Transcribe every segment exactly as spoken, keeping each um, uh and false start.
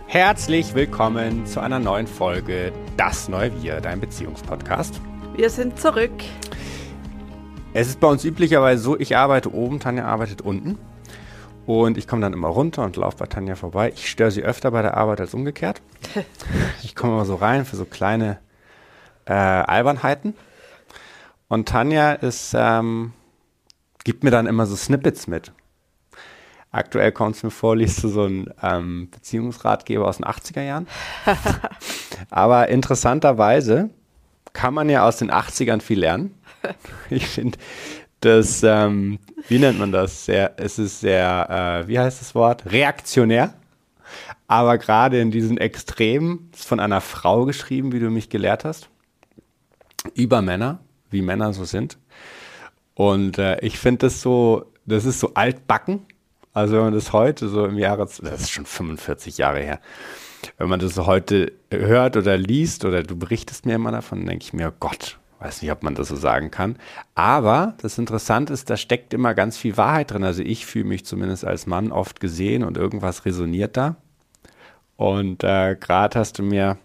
Herzlich willkommen zu einer neuen Folge Das Neue Wir, dein Beziehungspodcast. Wir sind zurück. Es ist bei uns üblicherweise so, ich arbeite oben, Tanja arbeitet unten. Und ich komme dann immer runter und laufe bei Tanja vorbei. Ich störe sie öfter bei der Arbeit als umgekehrt. Ich komme immer so rein für so kleine äh, Albernheiten. Und Tanja ist, ähm, gibt mir dann immer so Snippets mit. Aktuell kommt es mir vor, liest du so einen ähm, Beziehungsratgeber aus den achtziger Jahren. Aber interessanterweise kann man ja aus den achtzigern viel lernen. Ich finde, das, ähm, wie nennt man das? Sehr, es ist sehr, äh, wie heißt das Wort? Reaktionär. Aber gerade in diesen Extremen, ist von einer Frau geschrieben, wie du mich gelehrt hast, über Männer, wie Männer so sind. Und äh, ich finde das so, das ist so altbacken. Also wenn man das heute so im Jahre, das ist schon fünfundvierzig Jahre her, wenn man das so heute hört oder liest oder du berichtest mir immer davon, denke ich mir, oh Gott, weiß nicht, ob man das so sagen kann. Aber das Interessante ist, da steckt immer ganz viel Wahrheit drin. Also ich fühle mich zumindest als Mann oft gesehen und irgendwas resoniert da. Und äh, gerade hast du mir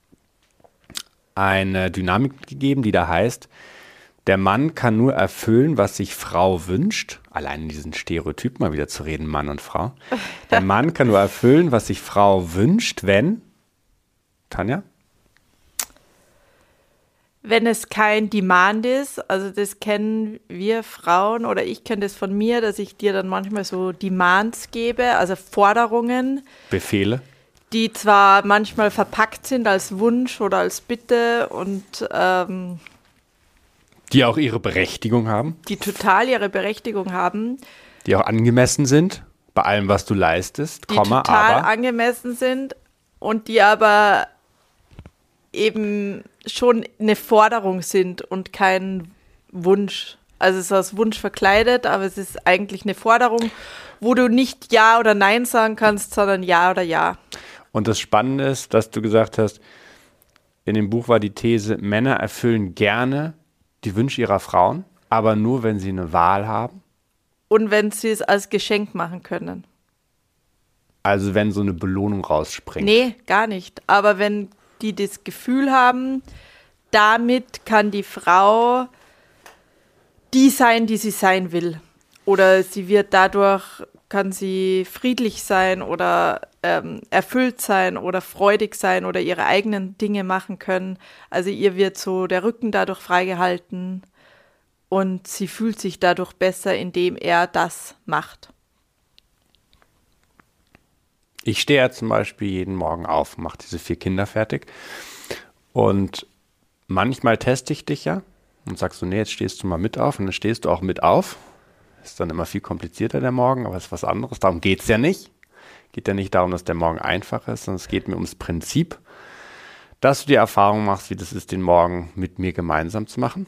eine Dynamik gegeben, die da heißt, der Mann kann nur erfüllen, was sich Frau wünscht. Allein in diesen Stereotyp mal wieder zu reden, Mann und Frau. Der Mann kann nur erfüllen, was sich Frau wünscht, wenn, Tanja? Wenn es kein Demand ist, also das kennen wir Frauen oder ich kenne das von mir, dass ich dir dann manchmal so Demands gebe, also Forderungen. Befehle. Die zwar manchmal verpackt sind als Wunsch oder als Bitte und ähm, die auch ihre Berechtigung haben. Die total ihre Berechtigung haben. Die auch angemessen sind, bei allem, was du leistest, die Komma, total aber. angemessen sind und die aber eben schon eine Forderung sind und kein Wunsch. Also es ist als Wunsch verkleidet, aber es ist eigentlich eine Forderung, wo du nicht Ja oder Nein sagen kannst, sondern Ja oder Ja. Und das Spannende ist, dass du gesagt hast, in dem Buch war die These, Männer erfüllen gerne die Wünsche ihrer Frauen, aber nur, wenn sie eine Wahl haben. Und wenn sie es als Geschenk machen können. Also wenn so eine Belohnung rausspringt. Nee, gar nicht. Aber wenn die das Gefühl haben, damit kann die Frau die sein, die sie sein will. Oder sie wird dadurch, kann sie friedlich sein oder ähm, erfüllt sein oder freudig sein oder ihre eigenen Dinge machen können. Also ihr wird so der Rücken dadurch freigehalten und sie fühlt sich dadurch besser, indem er das macht. Ich stehe ja zum Beispiel jeden Morgen auf, mache diese vier Kinder fertig und manchmal teste ich dich ja und sagst du, nee, jetzt stehst du mal mit auf und dann stehst du auch mit auf. Ist dann immer viel komplizierter der Morgen, aber es ist was anderes. Darum geht es ja nicht. Geht ja nicht darum, dass der Morgen einfach ist, sondern es geht mir ums Prinzip, dass du die Erfahrung machst, wie das ist, den Morgen mit mir gemeinsam zu machen.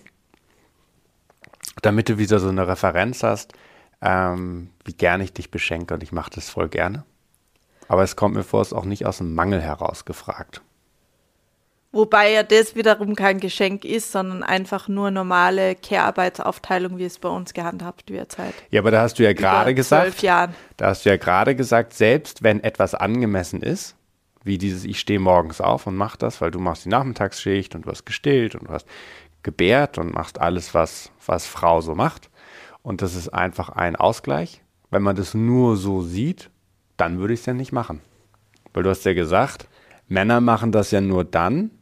Damit du wieder so eine Referenz hast, ähm, wie gerne ich dich beschenke und ich mache das voll gerne. Aber es kommt mir vor, es ist auch nicht aus dem Mangel heraus gefragt. Wobei ja das wiederum kein Geschenk ist, sondern einfach nur normale Care-Arbeitsaufteilung, wie es bei uns gehandhabt wird seit Ja, aber da hast du ja gerade gesagt, zwölf Jahren. Da hast du ja gerade gesagt, selbst wenn etwas angemessen ist, wie dieses, ich stehe morgens auf und mach das, weil du machst die Nachmittagsschicht und du hast gestillt und du hast gebärt und machst alles, was, was Frau so macht. Und das ist einfach ein Ausgleich. Wenn man das nur so sieht, dann würde ich es ja nicht machen. Weil du hast ja gesagt, Männer machen das ja nur dann,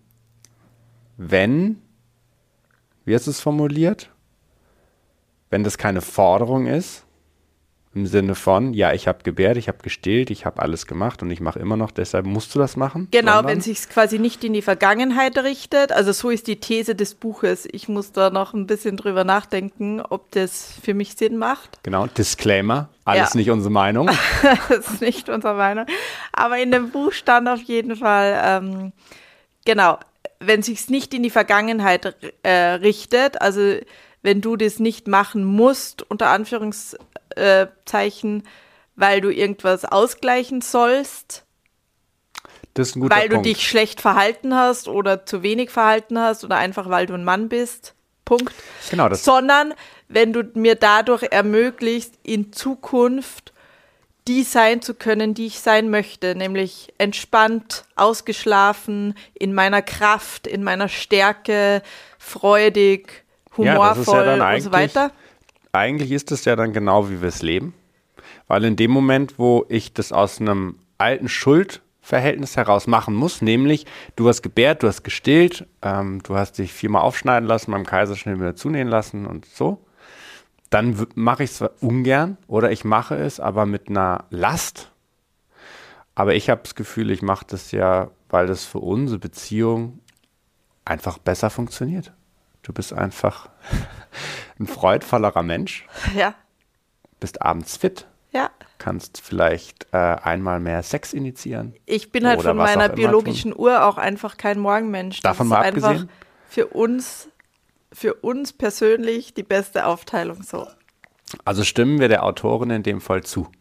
wenn, wie hast du es formuliert? Wenn das keine Forderung ist, im Sinne von, ja, ich habe gebärt, ich habe gestillt, ich habe alles gemacht und ich mache immer noch, deshalb musst du das machen. Genau, wenn es sich quasi nicht in die Vergangenheit richtet, also so ist die These des Buches. Ich muss da noch ein bisschen drüber nachdenken, ob das für mich Sinn macht. Genau, Disclaimer, alles ja. nicht unsere Meinung. Das ist nicht unsere Meinung. Aber in dem Buch stand auf jeden Fall, ähm, genau, wenn sich's nicht in die Vergangenheit äh, richtet, also wenn du das nicht machen musst, unter Anführungszeichen, weil du irgendwas ausgleichen sollst, das ist ein guter weil Punkt. du dich schlecht verhalten hast oder zu wenig verhalten hast oder einfach weil du ein Mann bist, Punkt. Genau, das Sondern wenn du mir dadurch ermöglicht, in Zukunft die sein zu können, die ich sein möchte, nämlich entspannt, ausgeschlafen, in meiner Kraft, in meiner Stärke, freudig, humorvoll ja, ja und so weiter. Eigentlich ist es ja dann genau, wie wir es leben, weil in dem Moment, wo ich das aus einem alten Schuldverhältnis heraus machen muss, nämlich du hast gebärt, du hast gestillt, ähm, du hast dich viermal aufschneiden lassen, beim Kaiserschnitt wieder zunähen lassen und so, dann w- mache ich es zwar ungern oder ich mache es aber mit einer Last, aber ich habe das Gefühl, ich mache das ja, weil das für unsere Beziehung einfach besser funktioniert. Du bist einfach ein freudvollerer Mensch, Ja, bist abends fit, ja. kannst vielleicht äh, einmal mehr Sex initiieren. Ich bin halt Oder von was auch meiner immer biologischen Uhr auch einfach kein Morgenmensch. Das Davon ist mal einfach abgesehen? für uns, für uns persönlich die beste Aufteilung so. Also stimmen wir der Autorin in dem Fall zu.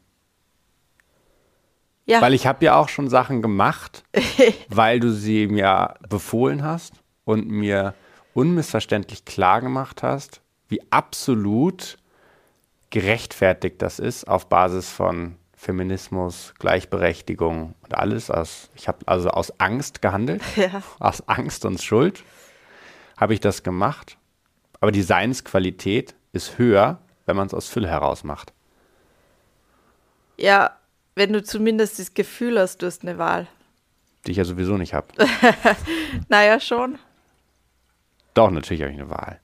Ja, Weil ich habe ja auch schon Sachen gemacht, weil du sie mir befohlen hast und mir unmissverständlich klar gemacht hast, wie absolut gerechtfertigt das ist auf Basis von Feminismus, Gleichberechtigung und alles. Aus, ich habe also aus Angst gehandelt, ja. aus Angst und Schuld habe ich das gemacht. Aber die Seinsqualität ist höher, wenn man es aus Fülle heraus macht. Ja, wenn du zumindest das Gefühl hast, du hast eine Wahl. Die ich ja sowieso nicht habe. Naja, schon. Doch, natürlich habe ich eine Wahl.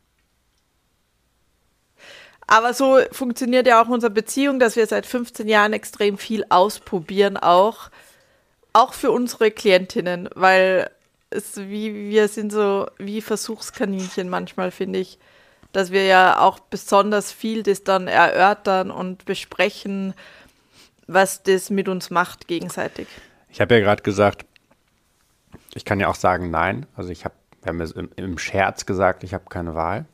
Aber so funktioniert ja auch unsere Beziehung, dass wir seit fünfzehn Jahren extrem viel ausprobieren, auch, auch für unsere Klientinnen, weil es wie, wir sind so wie Versuchskaninchen manchmal, finde ich, dass wir ja auch besonders viel das dann erörtern und besprechen, was das mit uns macht gegenseitig. Ich habe ja gerade gesagt, ich kann ja auch sagen nein. Also ich habe, wir haben ja im, im Scherz gesagt, ich habe keine Wahl.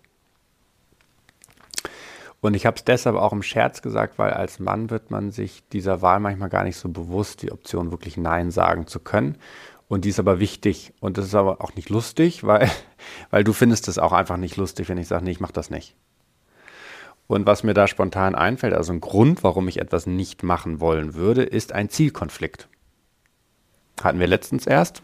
Und ich habe es deshalb auch im Scherz gesagt, weil als Mann wird man sich dieser Wahl manchmal gar nicht so bewusst, die Option wirklich Nein sagen zu können. Und die ist aber wichtig. Und das ist aber auch nicht lustig, weil, weil du findest es auch einfach nicht lustig, wenn ich sage, nee, ich mache das nicht. Und was mir da spontan einfällt, also ein Grund, warum ich etwas nicht machen wollen würde, ist ein Zielkonflikt. Hatten wir letztens erst.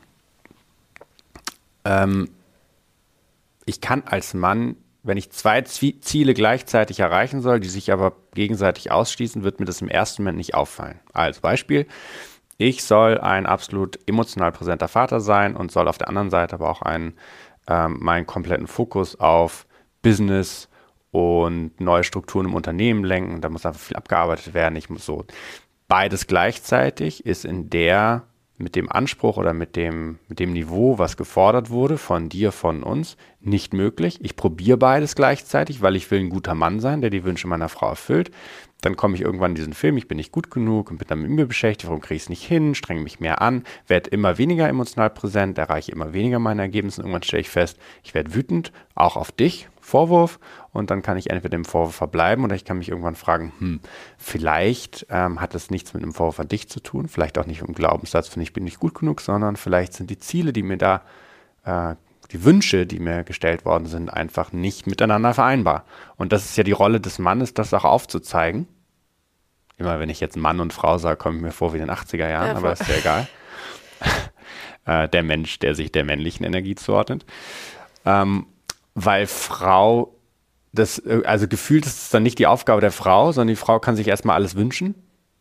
Ähm, ich kann als Mann, wenn ich zwei Ziele gleichzeitig erreichen soll, die sich aber gegenseitig ausschließen, wird mir das im ersten Moment nicht auffallen. Als Beispiel, ich soll ein absolut emotional präsenter Vater sein und soll auf der anderen Seite aber auch einen, ähm, meinen kompletten Fokus auf Business und neue Strukturen im Unternehmen lenken. Da muss einfach viel abgearbeitet werden. Ich muss so beides gleichzeitig ist in der mit dem Anspruch oder mit dem, mit dem Niveau, was gefordert wurde, von dir, von uns, nicht möglich. Ich probiere beides gleichzeitig, weil ich will ein guter Mann sein, der die Wünsche meiner Frau erfüllt. Dann komme ich irgendwann in diesen Film, ich bin nicht gut genug und bin dann mit mir beschäftigt, warum kriege ich es nicht hin, strenge mich mehr an, werde immer weniger emotional präsent, erreiche immer weniger meine Ergebnisse und irgendwann stelle ich fest, ich werde wütend, auch auf dich, Vorwurf, und dann kann ich entweder im Vorwurf verbleiben oder ich kann mich irgendwann fragen, hm, vielleicht ähm, hat das nichts mit einem Vorwurf an dich zu tun, vielleicht auch nicht mit dem Glaubenssatz von ich bin nicht gut genug, sondern vielleicht sind die Ziele, die mir da, äh, die Wünsche, die mir gestellt worden sind, einfach nicht miteinander vereinbar. Und das ist ja die Rolle des Mannes, das auch aufzuzeigen. Immer wenn ich jetzt Mann und Frau sage, komme ich mir vor wie in den achtziger Jahren, Ja, aber ist ja egal. äh, der Mensch, der sich der männlichen Energie zuordnet. Ähm, weil Frau, das, also gefühlt ist es dann nicht die Aufgabe der Frau, sondern die Frau kann sich erstmal alles wünschen.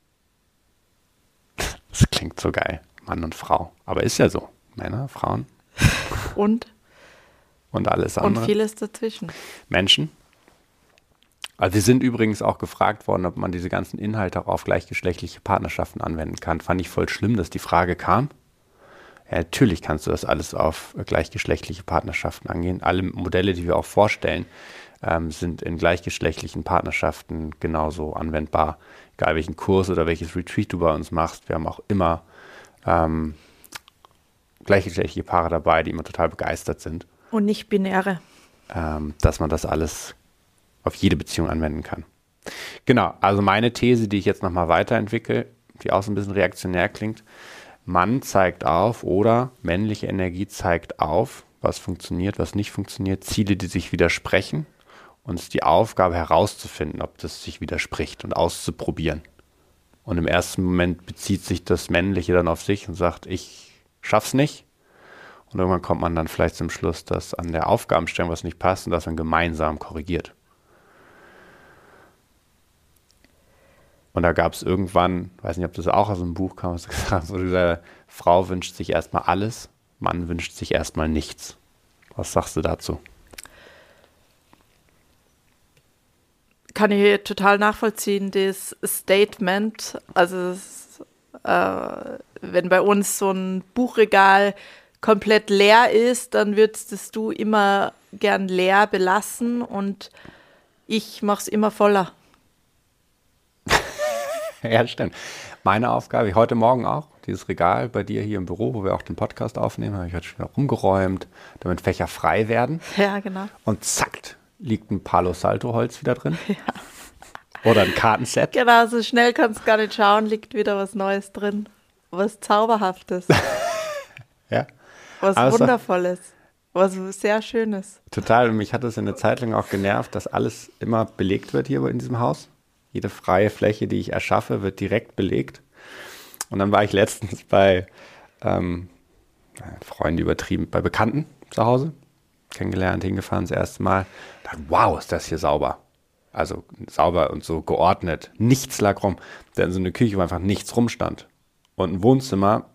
Das klingt so geil, Mann und Frau. Aber ist ja so. Männer, Frauen. Und? Und alles andere. Und vieles dazwischen. Menschen. Also wir sind übrigens auch gefragt worden, ob man diese ganzen Inhalte auch auf gleichgeschlechtliche Partnerschaften anwenden kann. Fand ich voll schlimm, dass die Frage kam. Ja, natürlich kannst du das alles auf gleichgeschlechtliche Partnerschaften angehen. Alle Modelle, die wir auch vorstellen, ähm, sind in gleichgeschlechtlichen Partnerschaften genauso anwendbar. Egal welchen Kurs oder welches Retreat du bei uns machst. Wir haben auch immer ähm, gleichgeschlechtliche Paare dabei, die immer total begeistert sind. Und nicht binäre. Ähm, dass man das alles auf jede Beziehung anwenden kann. Genau, also meine These, die ich jetzt nochmal weiterentwickle, die auch so ein bisschen reaktionär klingt, Mann zeigt auf oder männliche Energie zeigt auf, was funktioniert, was nicht funktioniert, Ziele, die sich widersprechen, und es ist die Aufgabe herauszufinden, ob das sich widerspricht und auszuprobieren. Und im ersten Moment bezieht sich das Männliche dann auf sich und sagt, ich schaff's nicht. Und irgendwann kommt man dann vielleicht zum Schluss, dass an der Aufgabenstellung was nicht passt und dass man gemeinsam korrigiert. Und da gab es irgendwann, weiß nicht, ob das auch aus einem Buch kam, was gesagt, wo diese Frau wünscht sich erstmal alles, Mann wünscht sich erstmal nichts. Was sagst du dazu? Kann ich total nachvollziehen, das Statement. Also es, äh, wenn bei uns so ein Buchregal komplett leer ist, dann würdest du immer gern leer belassen und ich mache es immer voller. Ja, stimmt. Meine Aufgabe, heute Morgen auch, dieses Regal bei dir hier im Büro, wo wir auch den Podcast aufnehmen, habe ich heute schon wieder rumgeräumt, damit Fächer frei werden. Ja, genau. Und zack, liegt ein Palo Salto Holz wieder drin. Ja. Oder ein Kartenset. Genau, so schnell kannst du gar nicht schauen, liegt wieder was Neues drin. Was Zauberhaftes. Ja. Was Aber Wundervolles. Was sehr Schönes. Total. Und mich hat es in der Zeit lang auch genervt, dass alles immer belegt wird hier in diesem Haus. Jede freie Fläche, die ich erschaffe, wird direkt belegt. Und dann war ich letztens bei ähm, Freunden übertrieben, bei Bekannten zu Hause. Kennengelernt, hingefahren das erste Mal. Dachte, wow, ist das hier sauber. Also sauber und so geordnet. Nichts lag rum. Da in so eine Küche, wo einfach nichts rumstand. Und ein Wohnzimmer,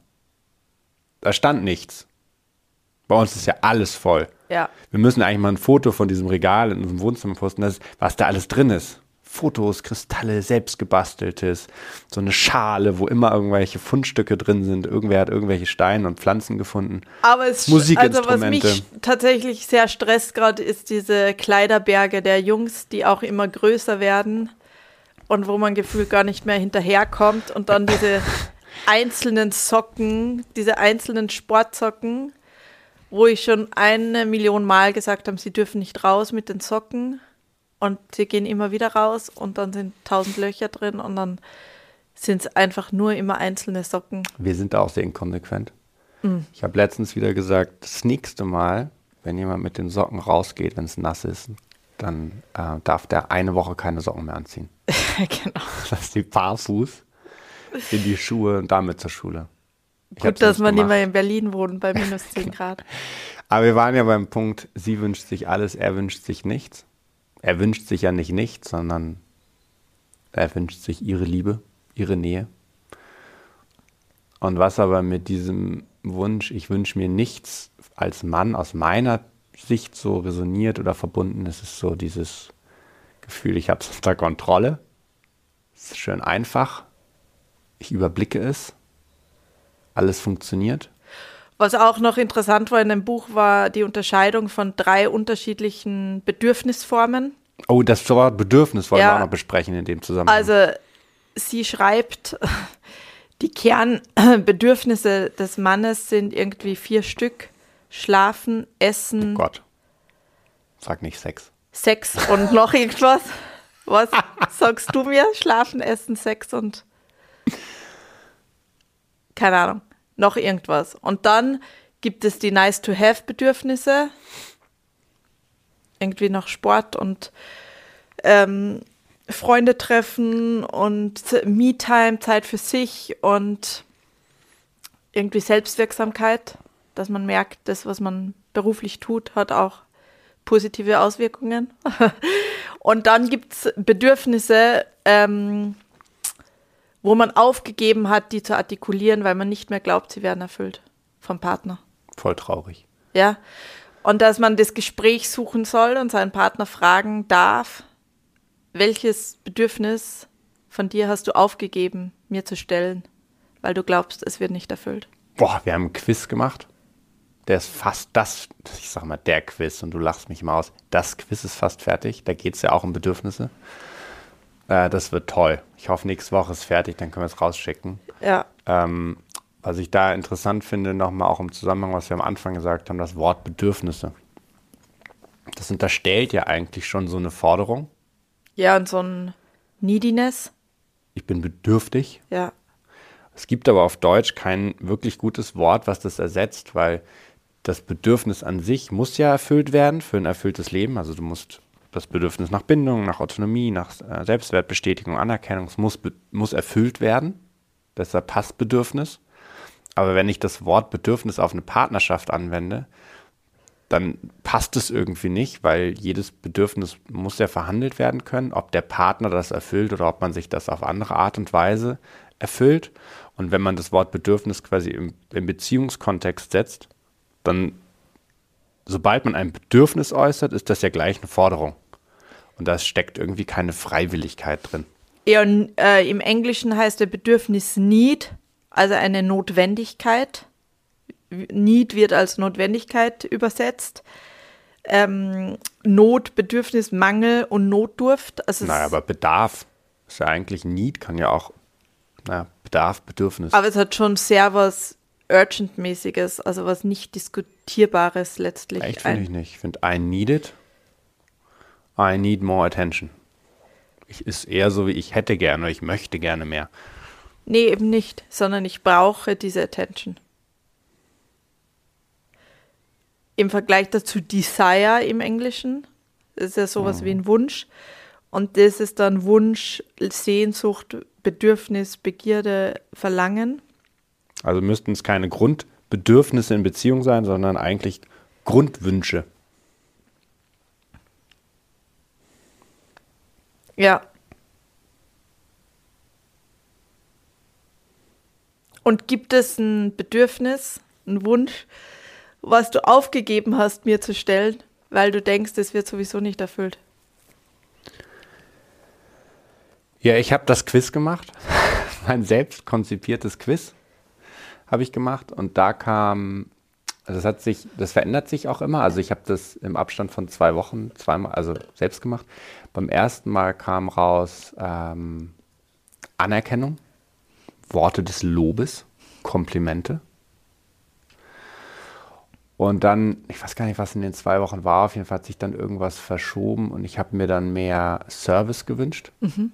da stand nichts. Bei uns ist ja alles voll. Ja. Wir müssen eigentlich mal ein Foto von diesem Regal in unserem Wohnzimmer posten, das, was da alles drin ist. Fotos, Kristalle, selbstgebasteltes, so eine Schale, wo immer irgendwelche Fundstücke drin sind. Irgendwer hat irgendwelche Steine und Pflanzen gefunden. Aber es, Musikinstrumente. Also was mich tatsächlich sehr stresst gerade, ist diese Kleiderberge der Jungs, die auch immer größer werden und wo man gefühlt gar nicht mehr hinterherkommt. Und dann diese einzelnen Socken, diese einzelnen Sportsocken, wo ich schon eine Million Mal gesagt habe, sie dürfen nicht raus mit den Socken. Und sie gehen immer wieder raus und dann sind tausend Löcher drin und dann sind es einfach nur immer einzelne Socken. Wir sind da auch sehr inkonsequent. Mm. Ich habe letztens wieder gesagt, das nächste Mal, wenn jemand mit den Socken rausgeht, wenn es nass ist, dann äh, darf der eine Woche keine Socken mehr anziehen. Genau. Lass die barfuß in die Schuhe und damit zur Schule. Ich Gut, dass wir nicht mehr in Berlin wohnen bei minus zehn Grad. Aber wir waren ja beim Punkt, sie wünscht sich alles, er wünscht sich nichts. Er wünscht sich ja nicht nichts, sondern er wünscht sich ihre Liebe, ihre Nähe. Und was aber mit diesem Wunsch, ich wünsche mir nichts als Mann aus meiner Sicht so resoniert oder verbunden ist, ist so dieses Gefühl, ich habe es unter Kontrolle. Es ist schön einfach. Ich überblicke es. Alles funktioniert. Was auch noch interessant war in dem Buch, war die Unterscheidung von drei unterschiedlichen Bedürfnisformen. Oh, das Wort Bedürfnis wollen ja, wir auch noch besprechen in dem Zusammenhang. Also sie schreibt, die Kernbedürfnisse des Mannes sind irgendwie vier Stück. Schlafen, Essen. Oh Gott, sag nicht Sex. Sex und noch irgendwas. Was sagst du mir? Schlafen, Essen, Sex und keine Ahnung. Noch irgendwas. Und dann gibt es die Nice-to-have-Bedürfnisse. Irgendwie noch Sport und ähm, Freunde treffen und Me-Time, Zeit für sich und irgendwie Selbstwirksamkeit, dass man merkt, das, was man beruflich tut, hat auch positive Auswirkungen. Und dann gibt es Bedürfnisse, ähm, wo man aufgegeben hat, die zu artikulieren, weil man nicht mehr glaubt, sie werden erfüllt vom Partner. Voll traurig. Ja, und dass man das Gespräch suchen soll und seinen Partner fragen darf, welches Bedürfnis von dir hast du aufgegeben, mir zu stellen, weil du glaubst, es wird nicht erfüllt. Boah, wir haben einen Quiz gemacht. Der ist fast das, ich sag mal, der Quiz, und du lachst mich mal aus. Das Quiz ist fast fertig. Da geht es ja auch um Bedürfnisse. Das wird toll. Ich hoffe, nächste Woche ist fertig, dann können wir es rausschicken. Ja. Ähm, was ich da interessant finde, nochmal auch im Zusammenhang, was wir am Anfang gesagt haben, das Wort Bedürfnisse. Das unterstellt ja eigentlich schon so eine Forderung. Ja, und so ein Neediness. Ich bin bedürftig. Ja. Es gibt aber auf Deutsch kein wirklich gutes Wort, was das ersetzt, weil das Bedürfnis an sich muss ja erfüllt werden für ein erfülltes Leben. Also du musst das Bedürfnis nach Bindung, nach Autonomie, nach äh, Selbstwertbestätigung, Anerkennung, es muss, muss erfüllt werden. Deshalb passt Bedürfnis. Aber wenn ich das Wort Bedürfnis auf eine Partnerschaft anwende, dann passt es irgendwie nicht, weil jedes Bedürfnis muss ja verhandelt werden können, ob der Partner das erfüllt oder ob man sich das auf andere Art und Weise erfüllt. Und wenn man das Wort Bedürfnis quasi im, im Beziehungskontext setzt, dann, sobald man ein Bedürfnis äußert, ist das ja gleich eine Forderung. Und da steckt irgendwie keine Freiwilligkeit drin. Ja, und, äh, im Englischen heißt der Bedürfnis Need, also eine Notwendigkeit. Need wird als Notwendigkeit übersetzt. Ähm, Not, Bedürfnis, Mangel und Notdurft. Also naja, aber Bedarf ist ja eigentlich Need, kann ja auch, naja, Bedarf, Bedürfnis. Aber es hat schon sehr was Urgent-mäßiges, also was nicht Diskutierbares letztlich. Echt, finde ich nicht. Ich finde, I need it. I need more attention. Ich ist eher so wie ich hätte gerne oder ich möchte gerne mehr. Nee, eben nicht, sondern ich brauche diese Attention. Im Vergleich dazu Desire im Englischen, das ist ja sowas mhm. wie ein Wunsch. Und das ist dann Wunsch, Sehnsucht, Bedürfnis, Begierde, Verlangen. Also müssten es keine Grundbedürfnisse in Beziehung sein, sondern eigentlich Grundwünsche. Ja. Und gibt es ein Bedürfnis, einen Wunsch, was du aufgegeben hast, mir zu stellen, weil du denkst, es wird sowieso nicht erfüllt? Ja, ich habe das Quiz gemacht. Mein selbst konzipiertes Quiz habe ich gemacht. Und da kam, also das hat sich, das verändert sich auch immer. Also ich habe das im Abstand von zwei Wochen zweimal, also selbst gemacht. Beim ersten Mal kam raus ähm, Anerkennung, Worte des Lobes, Komplimente. Und dann, ich weiß gar nicht, was in den zwei Wochen war, auf jeden Fall hat sich dann irgendwas verschoben und ich habe mir dann mehr Service gewünscht. Mhm.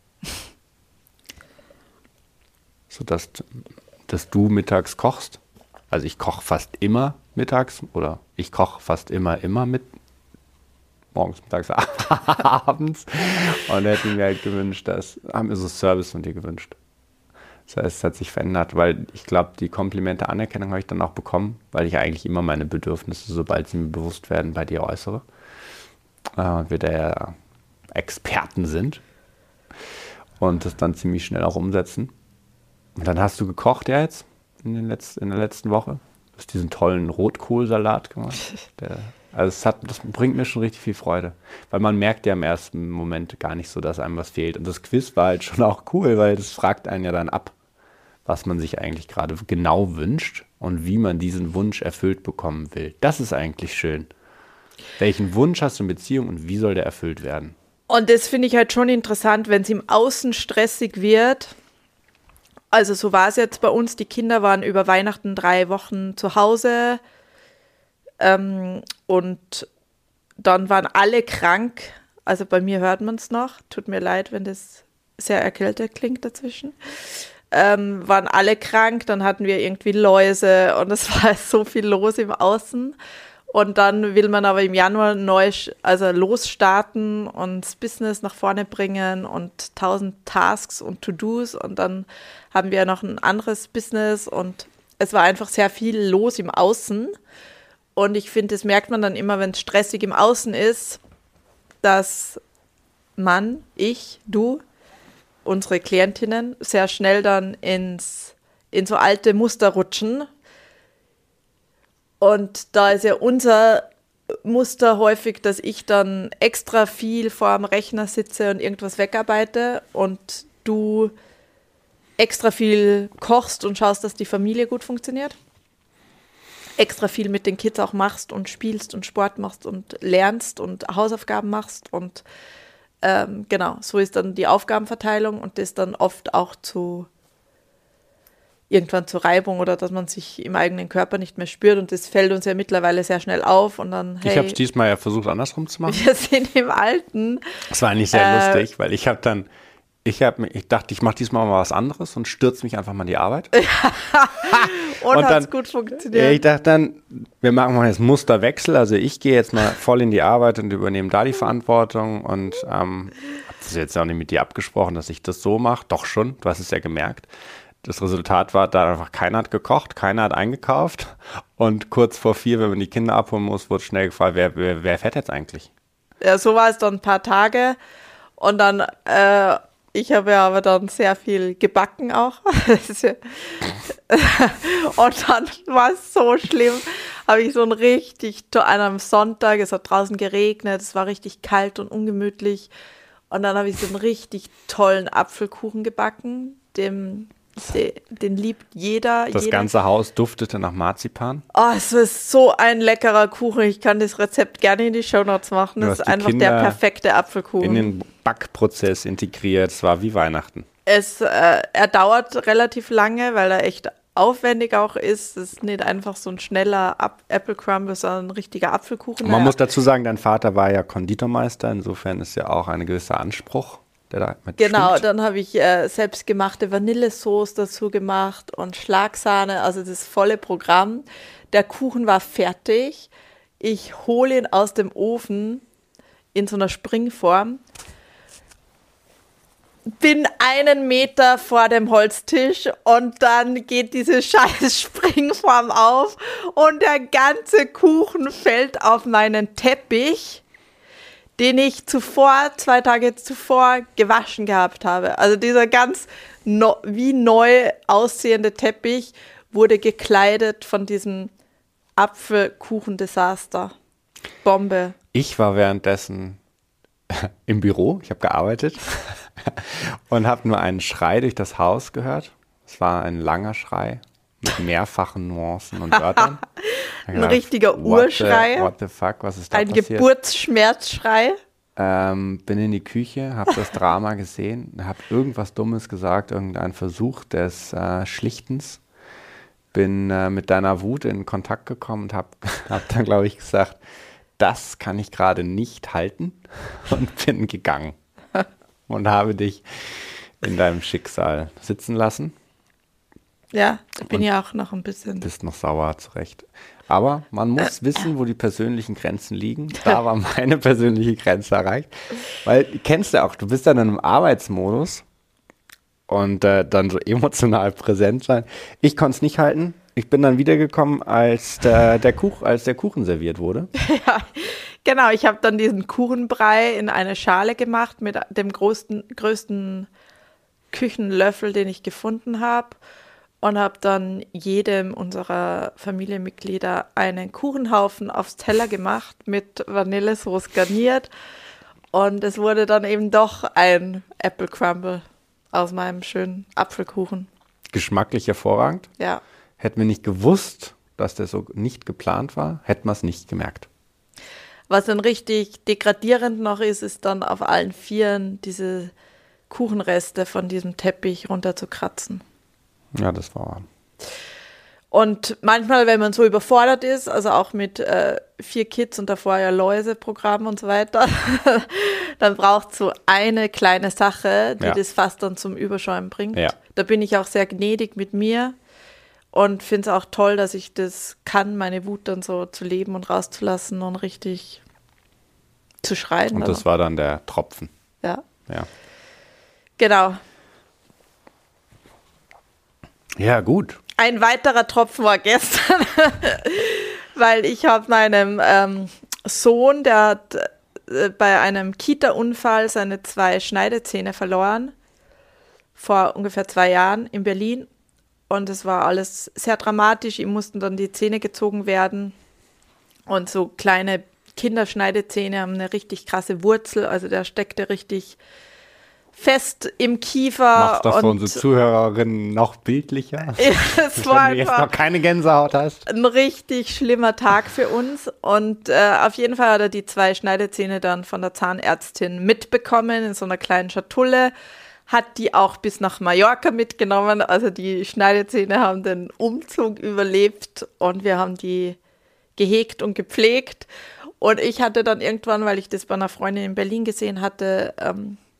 So dass, dass du mittags kochst. Also ich koche fast immer mittags oder ich koche fast immer, immer mit. Morgens, mittags, abends. Und hätten mir halt gewünscht, dass, haben wir so Service von dir gewünscht. Das heißt, es hat sich verändert, weil ich glaube, die Komplimente, Anerkennung habe ich dann auch bekommen, weil ich eigentlich immer meine Bedürfnisse, sobald sie mir bewusst werden, bei dir äußere. Äh, und wir da ja Experten sind und das dann ziemlich schnell auch umsetzen. Und dann hast du gekocht ja jetzt in, den Letz-, in der letzten Woche. Du hast diesen tollen Rotkohlsalat gemacht. Der, also es hat, das bringt mir schon richtig viel Freude, weil man merkt ja im ersten Moment gar nicht so, dass einem was fehlt. Und das Quiz war halt schon auch cool, weil das fragt einen ja dann ab, was man sich eigentlich gerade genau wünscht und wie man diesen Wunsch erfüllt bekommen will. Das ist eigentlich schön. Welchen Wunsch hast du in Beziehung und wie soll der erfüllt werden? Und das finde ich halt schon interessant, wenn es im Außen stressig wird. Also so war es jetzt bei uns, die Kinder waren über Weihnachten drei Wochen zu Hause ähm, und dann waren alle krank. Also bei mir hört man es noch. Tut mir leid, wenn das sehr erkältet klingt dazwischen. Ähm, waren alle krank, dann hatten wir irgendwie Läuse und es war so viel los im Außen. Und dann will man aber im Januar neu, also losstarten und das Business nach vorne bringen und tausend Tasks und To-Dos und dann haben wir noch ein anderes Business und es war einfach sehr viel los im Außen. Und ich finde, das merkt man dann immer, wenn es stressig im Außen ist, dass man, ich, du, unsere Klientinnen sehr schnell dann ins, in so alte Muster rutschen. Und da ist ja unser Muster häufig, dass ich dann extra viel vor dem Rechner sitze und irgendwas wegarbeite und du extra viel kochst und schaust, dass die Familie gut funktioniert. Extra viel mit den Kids auch machst und spielst und Sport machst und lernst und Hausaufgaben machst und ähm, genau, so ist dann die Aufgabenverteilung und das dann oft auch zu irgendwann zur Reibung oder dass man sich im eigenen Körper nicht mehr spürt und das fällt uns ja mittlerweile sehr schnell auf und dann, hey, ich habe es diesmal ja versucht andersrum zu machen. Wir sind im Alten. Das war eigentlich sehr äh, lustig, weil ich habe dann, Ich, hab, ich dachte, ich mache diesmal mal was anderes und stürze mich einfach mal in die Arbeit. und und hat dann, es gut funktioniert. Ich dachte dann, wir machen mal jetzt Musterwechsel. Also ich gehe jetzt mal voll in die Arbeit und übernehme da die Verantwortung. Und ähm, habe das jetzt auch nicht mit dir abgesprochen, dass ich das so mache. Doch schon, du hast es ja gemerkt. Das Resultat war da einfach, keiner hat gekocht, keiner hat eingekauft. Und kurz vor vier, wenn man die Kinder abholen muss, wurde schnell gefragt, wer, wer, wer fährt jetzt eigentlich? Ja, so war es dann ein paar Tage. Und dann... Äh, Ich habe ja aber dann sehr viel gebacken auch. Und dann war es so schlimm, habe ich so ein richtig, an einem Sonntag, es hat draußen geregnet, es war richtig kalt und ungemütlich. Und dann habe ich so einen richtig tollen Apfelkuchen gebacken, dem, den, den liebt jeder. Das jeder. ganze Haus duftete nach Marzipan. Oh, es ist so ein leckerer Kuchen. Ich kann das Rezept gerne in die Shownotes machen. Das ist einfach Kinder der perfekte Apfelkuchen. In den Backprozess integriert. Es war wie Weihnachten. Es, äh, er dauert relativ lange, weil er echt aufwendig auch ist. Es ist nicht einfach so ein schneller Up- Apple Crumble, sondern ein richtiger Apfelkuchen. Man muss dazu sagen, dein Vater war ja Konditormeister. Insofern ist ja auch ein gewisser Anspruch, der da mit Genau, stimmt. dann habe ich äh, selbstgemachte Vanillesoße dazu gemacht und Schlagsahne, also das volle Programm. Der Kuchen war fertig. Ich hole ihn aus dem Ofen in so einer Springform. Bin einen Meter vor dem Holztisch und dann geht diese scheiß Springform auf und der ganze Kuchen fällt auf meinen Teppich, den ich zuvor, zwei Tage zuvor gewaschen gehabt habe. Also dieser ganz no, wie neu aussehende Teppich wurde gekleidet von diesem Apfelkuchen-Desaster. Bombe. Ich war währenddessen im Büro, ich habe gearbeitet und habe nur einen Schrei durch das Haus gehört. Es war ein langer Schrei mit mehrfachen Nuancen und Wörtern. Ein gedacht, richtiger what Urschrei. The, what the fuck, was ist da Ein passiert? Geburtsschmerzschrei. Ähm, bin in die Küche, habe das Drama gesehen, habe irgendwas Dummes gesagt, irgendein Versuch des äh, Schlichtens. Bin äh, mit deiner Wut in Kontakt gekommen und habe hab dann, glaube ich, gesagt, das kann ich gerade nicht halten und bin gegangen und habe dich in deinem Schicksal sitzen lassen. Ja, da bin Und ich auch noch ein bisschen. Bist noch sauer, zurecht. Aber man muss wissen, wo die persönlichen Grenzen liegen. Da war meine persönliche Grenze erreicht. Weil, kennst du auch, du bist dann in einem Arbeitsmodus und äh, dann so emotional präsent sein. Ich konnte es nicht halten. Ich bin dann wiedergekommen, als der, der, Kuch, als der Kuchen serviert wurde. Ja, genau. Ich habe dann diesen Kuchenbrei in eine Schale gemacht mit dem größten, größten Küchenlöffel, den ich gefunden habe. Und habe dann jedem unserer Familienmitglieder einen Kuchenhaufen aufs Teller gemacht, mit Vanillesoße garniert. Und es wurde dann eben doch ein Apple Crumble aus meinem schönen Apfelkuchen. Geschmacklich hervorragend. Ja. Hätten wir nicht gewusst, dass der so nicht geplant war, hätten wir es nicht gemerkt. Was dann richtig degradierend noch ist, ist dann auf allen Vieren diese Kuchenreste von diesem Teppich runterzukratzen. Ja, das war. Und manchmal, wenn man so überfordert ist, also auch mit äh, vier Kids und davor ja Läuseprogramm und so weiter, dann braucht es so eine kleine Sache, die Ja. das fast dann zum Überschäumen bringt. Ja. Da bin ich auch sehr gnädig mit mir und finde es auch toll, dass ich das kann, meine Wut dann so zu leben und rauszulassen und richtig zu schreien. Und das also. war dann der Tropfen. Ja, Ja. genau. Ja, gut. Ein weiterer Tropfen war gestern, weil ich habe meinem ähm, Sohn, der hat äh, bei einem Kita-Unfall seine zwei Schneidezähne verloren, vor ungefähr zwei Jahren in Berlin. Und es war alles sehr dramatisch. Ihm mussten dann die Zähne gezogen werden. Und so kleine Kinderschneidezähne haben eine richtig krasse Wurzel. Also der steckte richtig fest im Kiefer. Macht das für und unsere Zuhörerinnen noch bildlicher? es war Wenn du jetzt einfach noch keine Gänsehaut hast. ein richtig schlimmer Tag für uns. Und äh, auf jeden Fall hat er die zwei Schneidezähne dann von der Zahnärztin mitbekommen in so einer kleinen Schatulle. Hat die auch bis nach Mallorca mitgenommen. Also die Schneidezähne haben den Umzug überlebt und wir haben die gehegt und gepflegt. Und ich hatte dann irgendwann, weil ich das bei einer Freundin in Berlin gesehen hatte, ähm,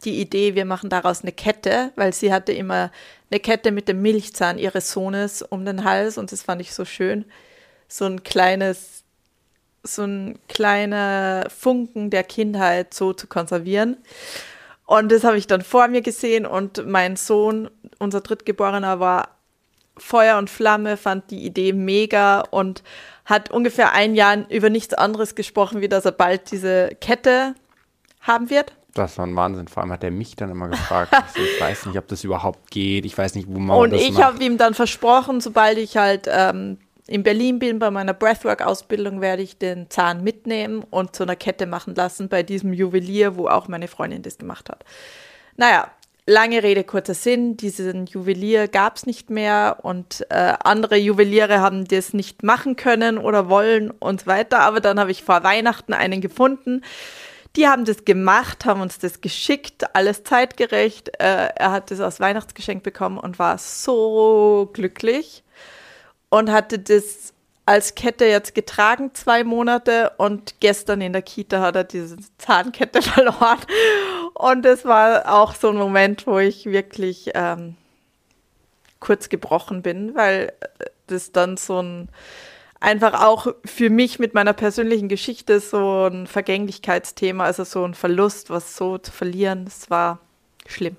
die Idee, wir machen daraus eine Kette, weil sie hatte immer eine Kette mit dem Milchzahn ihres Sohnes um den Hals und das fand ich so schön. So ein kleines, so ein kleiner Funken der Kindheit so zu konservieren. Und das habe ich dann vor mir gesehen und mein Sohn, unser Drittgeborener, war Feuer und Flamme, fand die Idee mega und hat ungefähr ein Jahr über nichts anderes gesprochen, wie dass er bald diese Kette haben wird. Das war ein Wahnsinn. Vor allem hat er mich dann immer gefragt. Ich, so, ich weiß nicht, ob das überhaupt geht. Ich weiß nicht, wo man und das ich habe ihm dann versprochen, sobald ich halt ähm, in Berlin bin, bei meiner Breathwork-Ausbildung, werde ich den Zahn mitnehmen und zu einer Kette machen lassen bei diesem Juwelier, wo auch meine Freundin das gemacht hat. Naja, lange Rede, kurzer Sinn, diesen Juwelier gab es nicht mehr und äh, andere Juweliere haben das nicht machen können oder wollen und so weiter. Aber dann habe ich vor Weihnachten einen gefunden. Die haben das gemacht, haben uns das geschickt, alles zeitgerecht. Äh, er hat das als Weihnachtsgeschenk bekommen und war so glücklich und hatte das als Kette jetzt getragen, zwei Monate und gestern in der Kita hat er diese Zahnkette verloren. Und das war auch so ein Moment, wo ich wirklich ähm, kurz gebrochen bin, weil das dann so ein, einfach auch für mich mit meiner persönlichen Geschichte so ein Vergänglichkeitsthema, also so ein Verlust, was so zu verlieren, das war schlimm.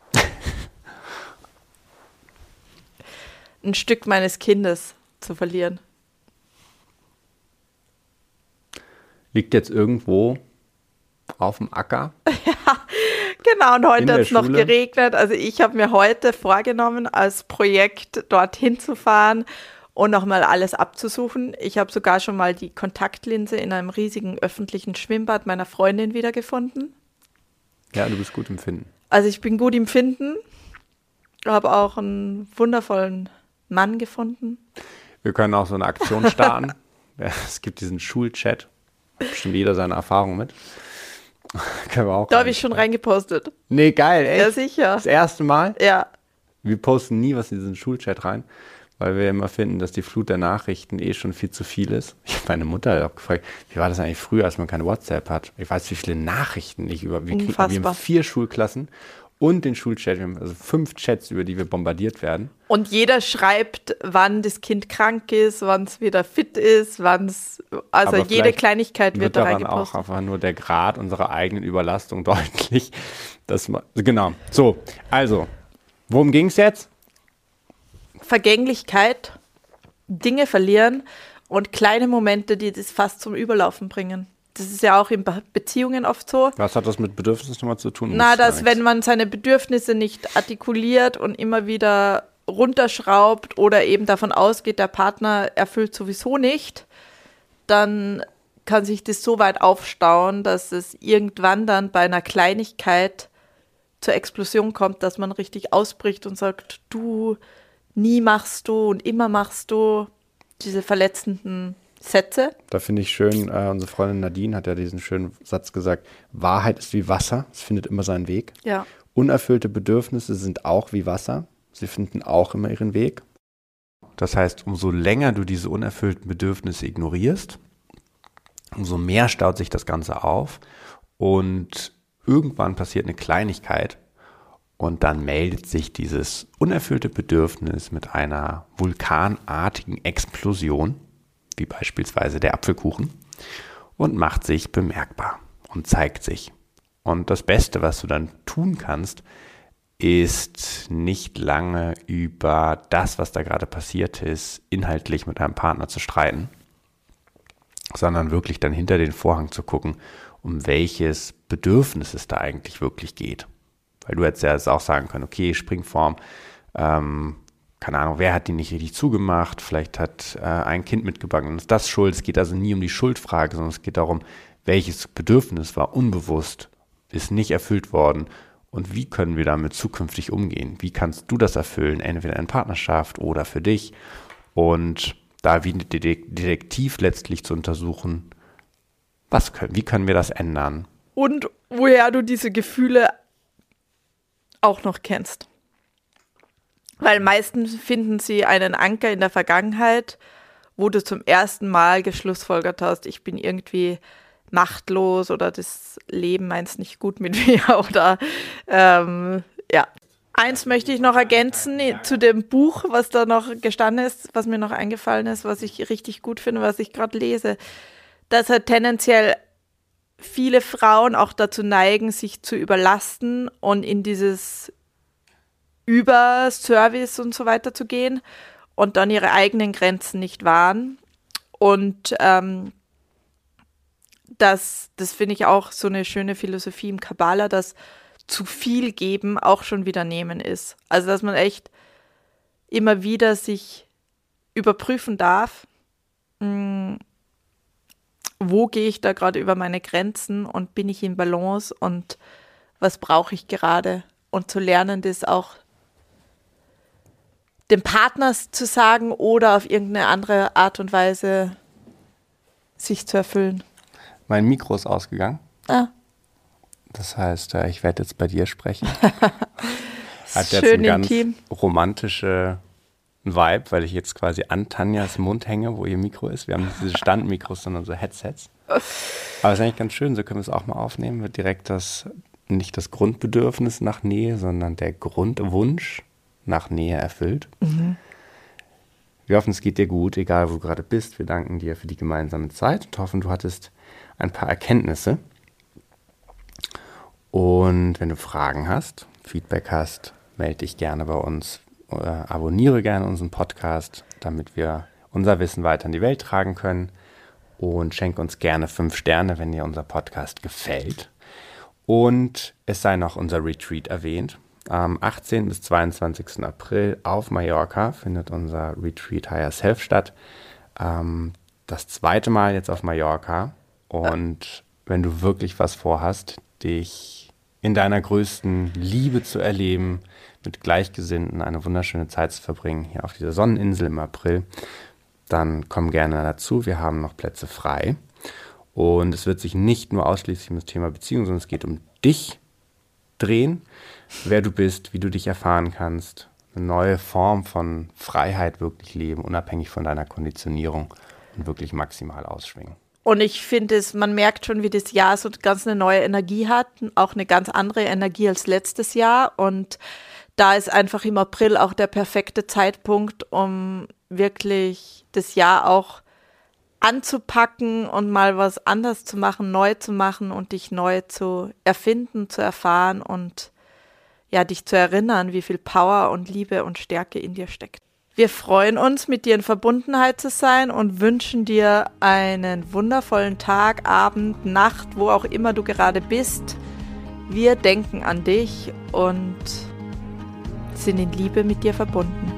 Ein Stück meines Kindes zu verlieren. Liegt jetzt irgendwo auf dem Acker. Ja, genau. Und heute hat es noch geregnet. Also ich habe mir heute vorgenommen, als Projekt dorthin zu fahren und nochmal alles abzusuchen. Ich habe sogar schon mal die Kontaktlinse in einem riesigen öffentlichen Schwimmbad meiner Freundin wiedergefunden. Ja, du bist gut im Finden. Also ich bin gut im Finden. Habe auch einen wundervollen Mann gefunden. Wir können auch so eine Aktion starten. Es gibt diesen Schulchat. Bestimmt jeder seine Erfahrungen mit. Können wir auch da habe ich schon reingepostet. Nee, geil, echt? Ja, sicher. Das erste Mal? Ja. Wir posten nie was in diesen Schulchat rein, weil wir immer finden, dass die Flut der Nachrichten eh schon viel zu viel ist. Ich habe meine Mutter auch gefragt, wie war das eigentlich früher, als man kein WhatsApp hat? Ich weiß, wie viele Nachrichten ich über... Wir, kriegen, wir haben vier Schulklassen und den Schulchat. Wir haben also fünf Chats, über die wir bombardiert werden. Und jeder schreibt, wann das Kind krank ist, wann es wieder fit ist, wann es, also aber jede Kleinigkeit wird, wird da reingepostet. Auch einfach nur der Grad unserer eigenen Überlastung deutlich. Das, genau. So, also, worum ging es jetzt? Vergänglichkeit, Dinge verlieren und kleine Momente, die das fast zum Überlaufen bringen. Das ist ja auch in Be- Beziehungen oft so. Was hat das mit Bedürfnissen nochmal zu tun? Na, dass wenn man seine Bedürfnisse nicht artikuliert und immer wieder runterschraubt oder eben davon ausgeht, der Partner erfüllt sowieso nicht, dann kann sich das so weit aufstauen, dass es irgendwann dann bei einer Kleinigkeit zur Explosion kommt, dass man richtig ausbricht und sagt, du, nie machst du und immer machst du, diese verletzenden Sätze. Da finde ich schön, äh, unsere Freundin Nadine hat ja diesen schönen Satz gesagt, Wahrheit ist wie Wasser, es findet immer seinen Weg. Ja. Unerfüllte Bedürfnisse sind auch wie Wasser, sie finden auch immer ihren Weg. Das heißt, umso länger du diese unerfüllten Bedürfnisse ignorierst, umso mehr staut sich das Ganze auf und irgendwann passiert eine Kleinigkeit und dann meldet sich dieses unerfüllte Bedürfnis mit einer vulkanartigen Explosion, wie beispielsweise der Apfelkuchen, und macht sich bemerkbar und zeigt sich. Und das Beste, was du dann tun kannst, ist nicht lange über das, was da gerade passiert ist, inhaltlich mit deinem Partner zu streiten, sondern wirklich dann hinter den Vorhang zu gucken, um welches Bedürfnis es da eigentlich wirklich geht. Weil du hättest ja jetzt auch sagen können, okay, Springform, ähm, keine Ahnung, wer hat die nicht richtig zugemacht, vielleicht hat äh, ein Kind mitgebacken und ist das schuld. Es geht also nie um die Schuldfrage, sondern es geht darum, welches Bedürfnis war unbewusst, ist nicht erfüllt worden und wie können wir damit zukünftig umgehen? Wie kannst du das erfüllen, entweder in Partnerschaft oder für dich? Und da wie ein Detektiv letztlich zu untersuchen, was können, wie können wir das ändern? Und woher du diese Gefühle auch noch kennst. Weil meistens finden sie einen Anker in der Vergangenheit, wo du zum ersten Mal geschlussfolgert hast, ich bin irgendwie machtlos oder das Leben meint's nicht gut mit mir oder ähm, ja. Eins möchte ich noch ergänzen zu dem Buch, was da noch gestanden ist, was mir noch eingefallen ist, was ich richtig gut finde, was ich gerade lese, dass halt tendenziell viele Frauen auch dazu neigen, sich zu überlasten und in dieses Überservice und so weiter zu gehen und dann ihre eigenen Grenzen nicht wahren. Und ähm, das, das finde ich auch so eine schöne Philosophie im Kabbala, dass zu viel geben auch schon wieder nehmen ist. Also dass man echt immer wieder sich überprüfen darf, mh, wo gehe ich da gerade über meine Grenzen und bin ich in Balance und was brauche ich gerade? Und zu lernen, das auch dem Partner zu sagen oder auf irgendeine andere Art und Weise sich zu erfüllen. Mein Mikro ist ausgegangen. Ah. Das heißt, ich werde jetzt bei dir sprechen. Hat jetzt Schön einen intim. ganz romantische Vibe, weil ich jetzt quasi an Tanjas Mund hänge, wo ihr Mikro ist. Wir haben nicht diese Standmikros, sondern so Headsets. Aber es ist eigentlich ganz schön, so können wir es auch mal aufnehmen. Wird direkt das, nicht das Grundbedürfnis nach Nähe, sondern der Grundwunsch nach Nähe erfüllt. Mhm. Wir hoffen, es geht dir gut, egal wo du gerade bist. Wir danken dir für die gemeinsame Zeit und hoffen, du hattest ein paar Erkenntnisse. Und wenn du Fragen hast, Feedback hast, melde dich gerne bei uns. Oder abonniere gerne unseren Podcast, damit wir unser Wissen weiter in die Welt tragen können. Und schenke uns gerne fünf Sterne, wenn dir unser Podcast gefällt. Und es sei noch unser Retreat erwähnt. Am achtzehnten bis zweiundzwanzigsten April auf Mallorca findet unser Retreat Higher Self statt. Ähm, das zweite Mal jetzt auf Mallorca. Und wenn du wirklich was vorhast, dich in deiner größten Liebe zu erleben, mit Gleichgesinnten eine wunderschöne Zeit zu verbringen, hier auf dieser Sonneninsel im April, dann komm gerne dazu. Wir haben noch Plätze frei. Und es wird sich nicht nur ausschließlich um das Thema Beziehung, sondern es geht um dich drehen, wer du bist, wie du dich erfahren kannst, eine neue Form von Freiheit wirklich leben, unabhängig von deiner Konditionierung und wirklich maximal ausschwingen. Und ich finde es, man merkt schon, wie das Jahr so ganz eine neue Energie hat, auch eine ganz andere Energie als letztes Jahr. Und da ist einfach im April auch der perfekte Zeitpunkt, um wirklich das Jahr auch anzupacken und mal was anders zu machen, neu zu machen und dich neu zu erfinden, zu erfahren und ja, dich zu erinnern, wie viel Power und Liebe und Stärke in dir steckt. Wir freuen uns, mit dir in Verbundenheit zu sein und wünschen dir einen wundervollen Tag, Abend, Nacht, wo auch immer du gerade bist. Wir denken an dich und sind in Liebe mit dir verbunden.